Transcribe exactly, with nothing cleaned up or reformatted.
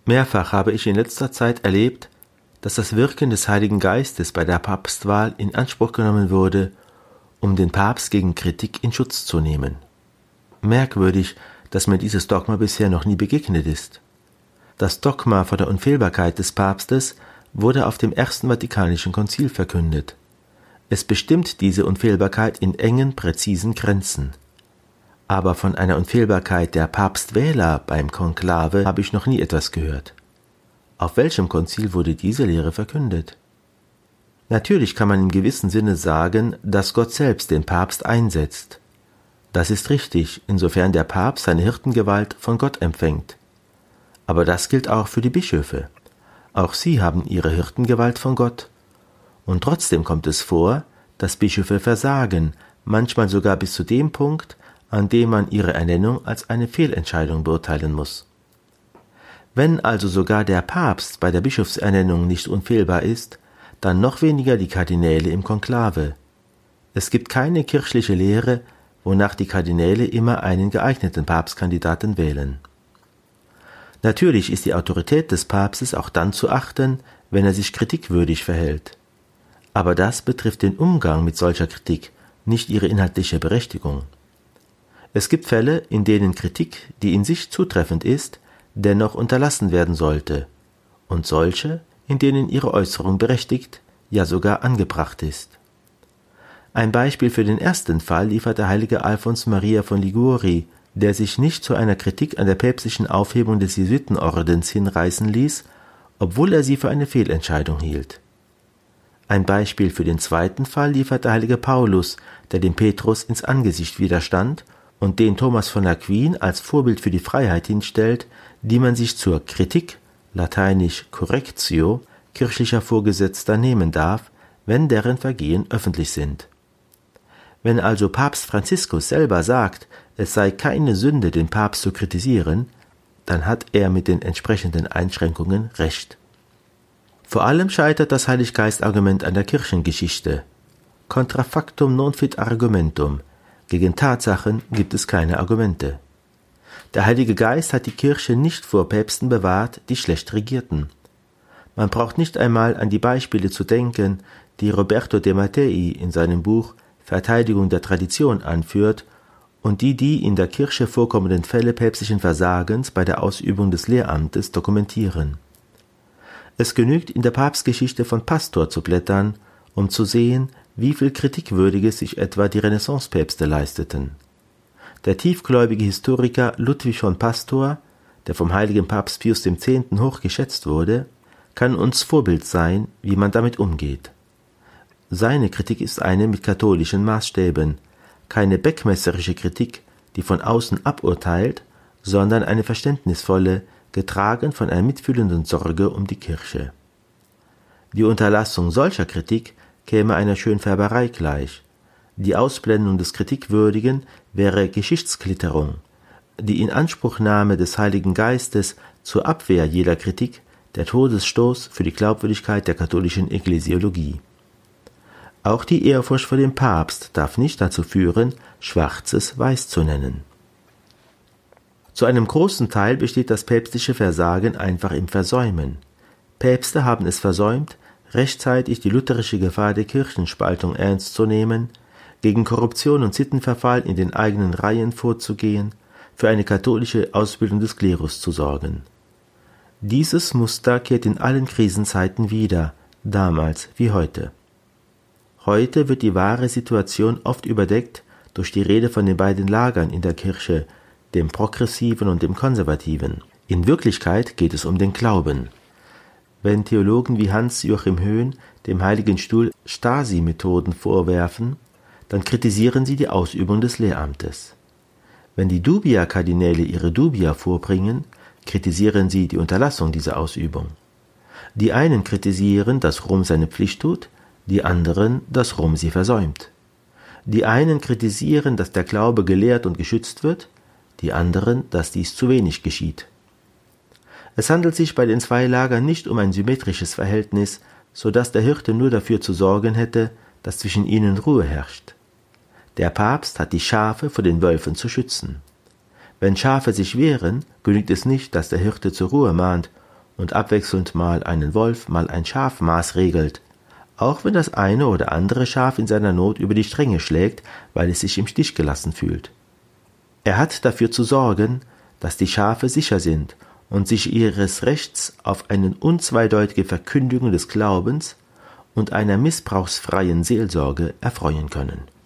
Mehrfach habe ich in letzter Zeit erlebt, dass das Wirken des Heiligen Geistes bei der Papstwahl in Anspruch genommen wurde, um den Papst gegen Kritik in Schutz zu nehmen. Merkwürdig, dass mir dieses Dogma bisher noch nie begegnet ist. Das Dogma von der Unfehlbarkeit des Papstes wurde auf dem Ersten Vatikanischen Konzil verkündet. Es bestimmt diese Unfehlbarkeit in engen, präzisen Grenzen. Aber von einer Unfehlbarkeit der Papstwähler beim Konklave habe ich noch nie etwas gehört. Auf welchem Konzil wurde diese Lehre verkündet? Natürlich kann man in gewissem Sinne sagen, dass Gott selbst den Papst einsetzt. Das ist richtig, insofern der Papst seine Hirtengewalt von Gott empfängt. Aber das gilt auch für die Bischöfe. Auch sie haben ihre Hirtengewalt von Gott. Und trotzdem kommt es vor, dass Bischöfe versagen, manchmal sogar bis zu dem Punkt, an dem man ihre Ernennung als eine Fehlentscheidung beurteilen muss. Wenn also sogar der Papst bei der Bischofsernennung nicht unfehlbar ist, dann noch weniger die Kardinäle im Konklave. Es gibt keine kirchliche Lehre, wonach die Kardinäle immer einen geeigneten Papstkandidaten wählen. Natürlich ist die Autorität des Papstes auch dann zu achten, wenn er sich kritikwürdig verhält. Aber das betrifft den Umgang mit solcher Kritik, nicht ihre inhaltliche Berechtigung. Es gibt Fälle, in denen Kritik, die in sich zutreffend ist, dennoch unterlassen werden sollte, und solche, in denen ihre Äußerung berechtigt, ja sogar angebracht ist. Ein Beispiel für den ersten Fall liefert der heilige Alfons Maria von Liguori, der sich nicht zu einer Kritik an der päpstlichen Aufhebung des Jesuitenordens hinreißen ließ, obwohl er sie für eine Fehlentscheidung hielt. Ein Beispiel für den zweiten Fall liefert der heilige Paulus, der dem Petrus ins Angesicht widerstand und den Thomas von Aquin als Vorbild für die Freiheit hinstellt, die man sich zur Kritik, lateinisch correctio, kirchlicher Vorgesetzter nehmen darf, wenn deren Vergehen öffentlich sind. Wenn also Papst Franziskus selber sagt, es sei keine Sünde, den Papst zu kritisieren, dann hat er mit den entsprechenden Einschränkungen recht. Vor allem scheitert das Heiliggeist-Argument an der Kirchengeschichte. Contra factum non fit argumentum. Gegen Tatsachen gibt es keine Argumente. Der Heilige Geist hat die Kirche nicht vor Päpsten bewahrt, die schlecht regierten. Man braucht nicht einmal an die Beispiele zu denken, die Roberto de Mattei in seinem Buch Verteidigung der Tradition anführt und die die in der Kirche vorkommenden Fälle päpstlichen Versagens bei der Ausübung des Lehramtes dokumentieren. Es genügt, in der Papstgeschichte von Pastor zu blättern, um zu sehen, wie viel Kritikwürdiges sich etwa die Renaissancepäpste leisteten. Der tiefgläubige Historiker Ludwig von Pastor, der vom heiligen Papst Pius X. hoch geschätzt wurde, kann uns Vorbild sein, wie man damit umgeht. Seine Kritik ist eine mit katholischen Maßstäben, keine beckmesserische Kritik, die von außen aburteilt, sondern eine verständnisvolle, getragen von einer mitfühlenden Sorge um die Kirche. Die Unterlassung solcher Kritik käme einer Schönfärberei gleich. Die Ausblendung des Kritikwürdigen wäre Geschichtsklitterung. Die Inanspruchnahme des Heiligen Geistes zur Abwehr jeder Kritik der Todesstoß für die Glaubwürdigkeit der katholischen Ekklesiologie. Auch die Ehrfurcht vor dem Papst darf nicht dazu führen, Schwarzes weiß zu nennen. Zu einem großen Teil besteht das päpstliche Versagen einfach im Versäumen. Päpste haben es versäumt, rechtzeitig die lutherische Gefahr der Kirchenspaltung ernst zu nehmen, gegen Korruption und Sittenverfall in den eigenen Reihen vorzugehen, für eine katholische Ausbildung des Klerus zu sorgen. Dieses Muster kehrt in allen Krisenzeiten wieder, damals wie heute. Heute wird die wahre Situation oft überdeckt durch die Rede von den beiden Lagern in der Kirche, dem Progressiven und dem Konservativen. In Wirklichkeit geht es um den Glauben. Wenn Theologen wie Hans-Joachim Höhn dem Heiligen Stuhl Stasi-Methoden vorwerfen, dann kritisieren sie die Ausübung des Lehramtes. Wenn die Dubia-Kardinäle ihre Dubia vorbringen, kritisieren sie die Unterlassung dieser Ausübung. Die einen kritisieren, dass Rom seine Pflicht tut, die anderen, dass Rom sie versäumt. Die einen kritisieren, dass der Glaube gelehrt und geschützt wird, die anderen, dass dies zu wenig geschieht. Es handelt sich bei den zwei Lagern nicht um ein symmetrisches Verhältnis, so dass der Hirte nur dafür zu sorgen hätte, dass zwischen ihnen Ruhe herrscht. Der Papst hat die Schafe vor den Wölfen zu schützen. Wenn Schafe sich wehren, genügt es nicht, dass der Hirte zur Ruhe mahnt und abwechselnd mal einen Wolf, mal ein Schaf maßregelt, auch wenn das eine oder andere Schaf in seiner Not über die Stränge schlägt, weil es sich im Stich gelassen fühlt. Er hat dafür zu sorgen, dass die Schafe sicher sind und sich ihres Rechts auf eine unzweideutige Verkündigung des Glaubens und einer missbrauchsfreien Seelsorge erfreuen können.